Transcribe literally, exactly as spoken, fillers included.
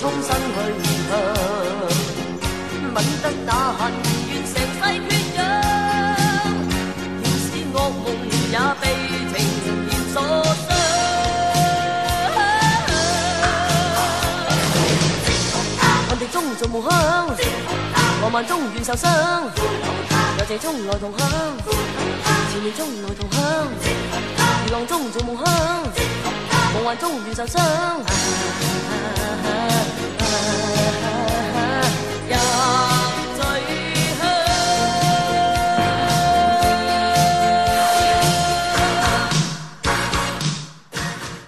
终身去向，吻得那恨願成世缺氧。要使惡夢也被情念所傷。恨敵中做夢鄉，浪漫中願受傷，有這中來同鄉，前面中來同鄉，如浪中做夢鄉，夢幻中願受傷。